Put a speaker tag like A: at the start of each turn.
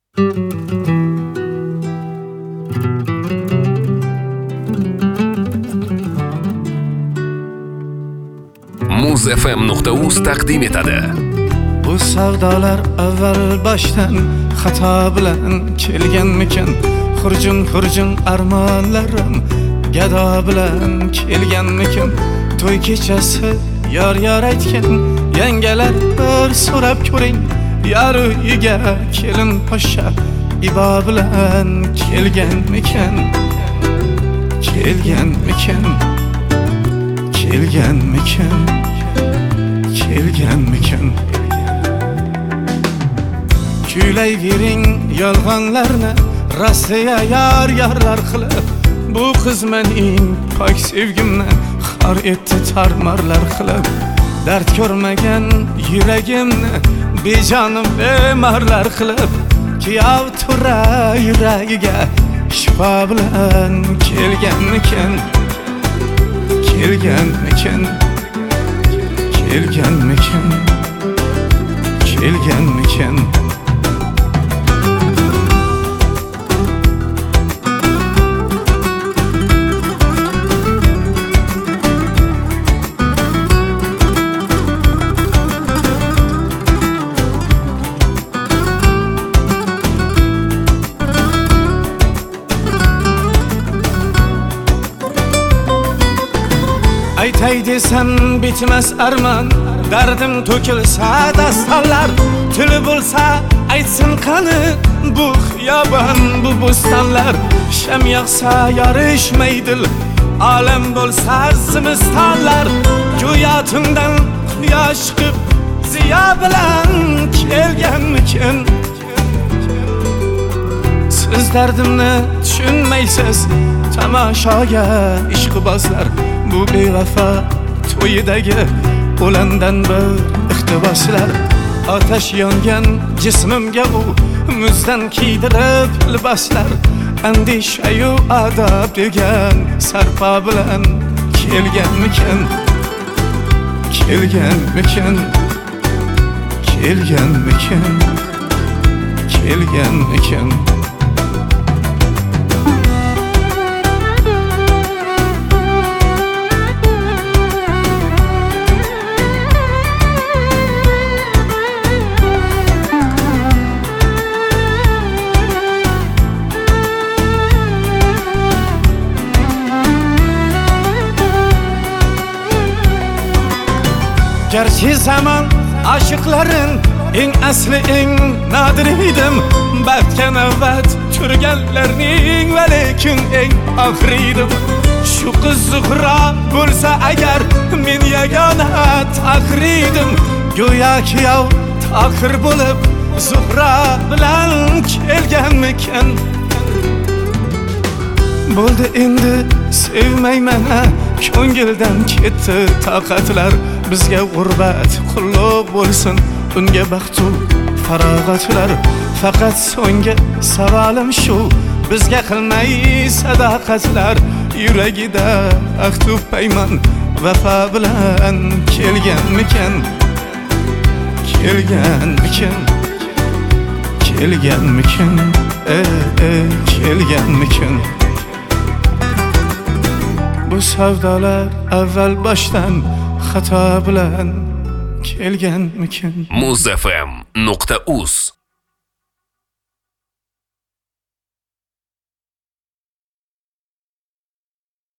A: muzfm.uz taqdim etadi.
B: Bu savdolar avval boshdan xato bilan kelganmikan? Xurjun armonlarim gado bilan kelganmikan? To'y kechasi yor aytgan yangalar bir so'rab ko'ring. Yar uyiga kelin poshsha ibo bilan kelganmikan? Kelganmikan? Kuylayvering yolg'onlarni Rossiya yarlar qilib, bu qiz mening pok sevgimni xor etdi tarmarlar qilib. Dard ko'rmagan yuragimni bejonim bemorlar qilib, kuyov tura yuragiga shifo bilan kelganmikan? Kelganmikan? Aytay desam bitmas armon, dardim to'kilsa dastonlar, tili bo'lsa aytsin qani bu xiyobon, bu bo'stonlar. Sham yoqsa yorishmaydi, olam bo'lsa zimistonlar, go'yo tundan quyosh chiqib ziyo bilan kelganmikan? Siz dardimni tushunmaysiz, tamoshoga ishqibozlar. Bu bevafo to'yidagi o'landan bir iqtiboslar. Otash yongan jismimga u muzdan kiydirib liboslar. Andishayu adob degan sarpo bilan kelganmikan? Gerçi zaman aşıkların eng asli eng nadir edim. Baxtga navbat turganlarning va lekin eng oxiri edim. Shu qiz Zuhra bo'lsa agar men yagona taqir edim. Go'yo kuyov taqir bo'lib Zuhra bilan kelganmikan? Bo'ldi endi sevmayman, ko'ngildan ketdi toqatlar. Bizga g'urbat qulluq bo'lsin, unga baxtu farog'atlar. Faqat so'nggi savolim shu, bizga qilmay sadoqatlar. Yuragida ahdu paymon vafo bilan kelganmikan? Bu savdolar avval boshdan xato bilan kelganmikan?
A: muzfm.uz